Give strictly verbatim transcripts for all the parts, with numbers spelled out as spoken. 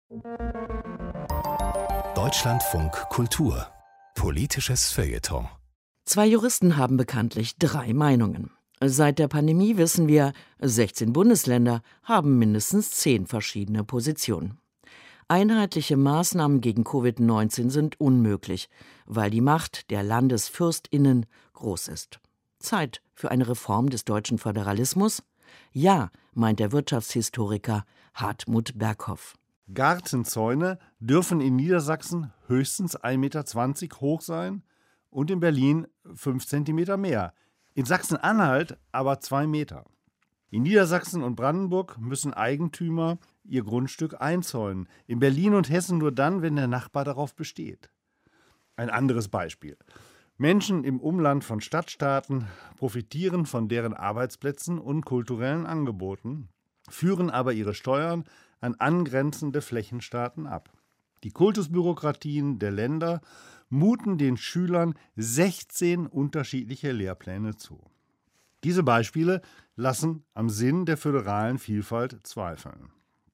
Deutschlandfunk Kultur. Politisches Feuilleton. Zwei Juristen haben bekanntlich drei Meinungen. Seit der Pandemie wissen wir, sechzehn Bundesländer haben mindestens zehn verschiedene Positionen. Einheitliche Maßnahmen gegen Covid neunzehn sind unmöglich, weil die Macht der LandesfürstInnen groß ist. Zeit für eine Reform des deutschen Föderalismus? Ja, meint der Wirtschaftshistoriker Hartmut Berghoff. Gartenzäune dürfen in Niedersachsen höchstens ein Meter zwanzig hoch sein und in Berlin fünf Zentimeter mehr. In Sachsen-Anhalt aber zwei Meter. In Niedersachsen und Brandenburg müssen Eigentümer ihr Grundstück einzäunen. In Berlin und Hessen nur dann, wenn der Nachbar darauf besteht. Ein anderes Beispiel. Menschen im Umland von Stadtstaaten profitieren von deren Arbeitsplätzen und kulturellen Angeboten, führen aber ihre Steuern an angrenzende Flächenstaaten ab. Die Kultusbürokratien der Länder muten den Schülern sechzehn unterschiedliche Lehrpläne zu. Diese Beispiele lassen am Sinn der föderalen Vielfalt zweifeln.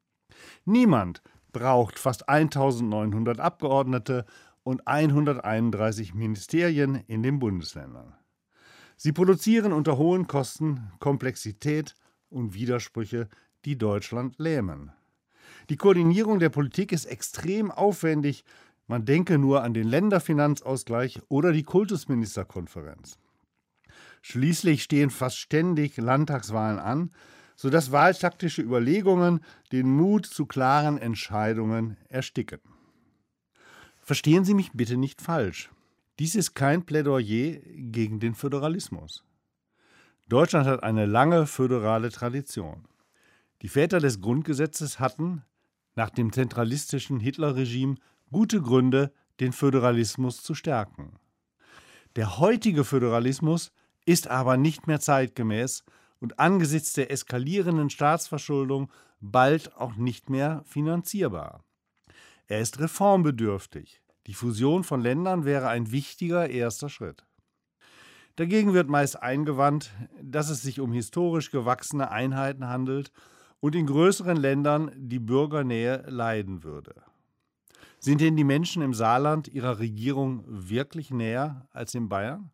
Niemand braucht fast eintausendneunhundert Abgeordnete und hunderteinunddreißig Ministerien in den Bundesländern. Sie produzieren unter hohen Kosten Komplexität und Widersprüche, die Deutschland lähmen. Die Koordinierung der Politik ist extrem aufwendig. Man denke nur an den Länderfinanzausgleich oder die Kultusministerkonferenz. Schließlich stehen fast ständig Landtagswahlen an, sodass wahltaktische Überlegungen den Mut zu klaren Entscheidungen ersticken. Verstehen Sie mich bitte nicht falsch. Dies ist kein Plädoyer gegen den Föderalismus. Deutschland hat eine lange föderale Tradition. Die Väter des Grundgesetzes hatten, nach dem zentralistischen Hitlerregime, gute Gründe, den Föderalismus zu stärken. Der heutige Föderalismus ist aber nicht mehr zeitgemäß und angesichts der eskalierenden Staatsverschuldung bald auch nicht mehr finanzierbar. Er ist reformbedürftig. Die Fusion von Ländern wäre ein wichtiger erster Schritt. Dagegen wird meist eingewandt, dass es sich um historisch gewachsene Einheiten handelt und in größeren Ländern die Bürgernähe leiden würde. Sind denn die Menschen im Saarland ihrer Regierung wirklich näher als in Bayern?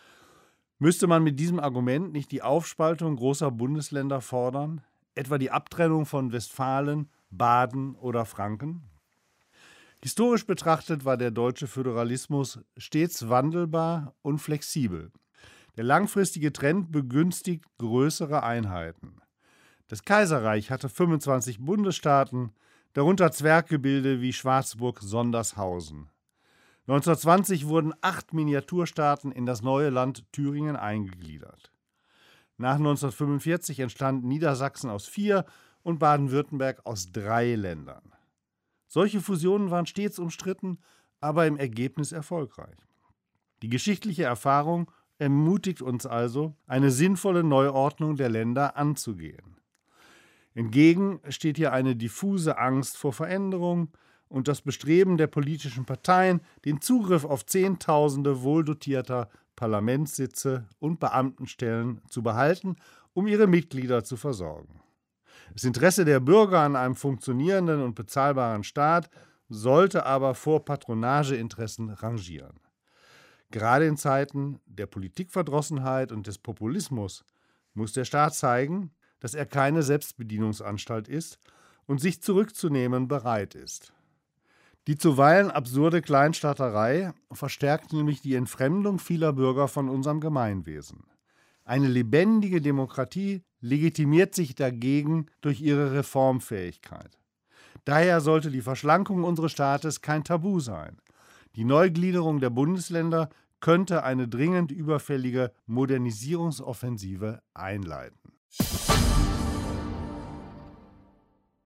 Müsste man mit diesem Argument nicht die Aufspaltung großer Bundesländer fordern, etwa die Abtrennung von Westfalen, Baden oder Franken? Historisch betrachtet war der deutsche Föderalismus stets wandelbar und flexibel. Der langfristige Trend begünstigt größere Einheiten. Das Kaiserreich hatte fünfundzwanzig Bundesstaaten, darunter Zwerggebilde wie Schwarzburg-Sondershausen. neunzehnhundertzwanzig wurden acht Miniaturstaaten in das neue Land Thüringen eingegliedert. Nach neunzehnhundertfünfundvierzig entstand Niedersachsen aus vier und Baden-Württemberg aus drei Ländern. Solche Fusionen waren stets umstritten, aber im Ergebnis erfolgreich. Die geschichtliche Erfahrung ermutigt uns also, eine sinnvolle Neuordnung der Länder anzugehen. Entgegen steht hier eine diffuse Angst vor Veränderung und das Bestreben der politischen Parteien, den Zugriff auf Zehntausende wohldotierter Parlamentssitze und Beamtenstellen zu behalten, um ihre Mitglieder zu versorgen. Das Interesse der Bürger an einem funktionierenden und bezahlbaren Staat sollte aber vor Patronageinteressen rangieren. Gerade in Zeiten der Politikverdrossenheit und des Populismus muss der Staat zeigen, dass er keine Selbstbedienungsanstalt ist und sich zurückzunehmen bereit ist. Die zuweilen absurde Kleinstaaterei verstärkt nämlich die Entfremdung vieler Bürger von unserem Gemeinwesen. Eine lebendige Demokratie legitimiert sich dagegen durch ihre Reformfähigkeit. Daher sollte die Verschlankung unseres Staates kein Tabu sein. Die Neugliederung der Bundesländer könnte eine dringend überfällige Modernisierungsoffensive einleiten.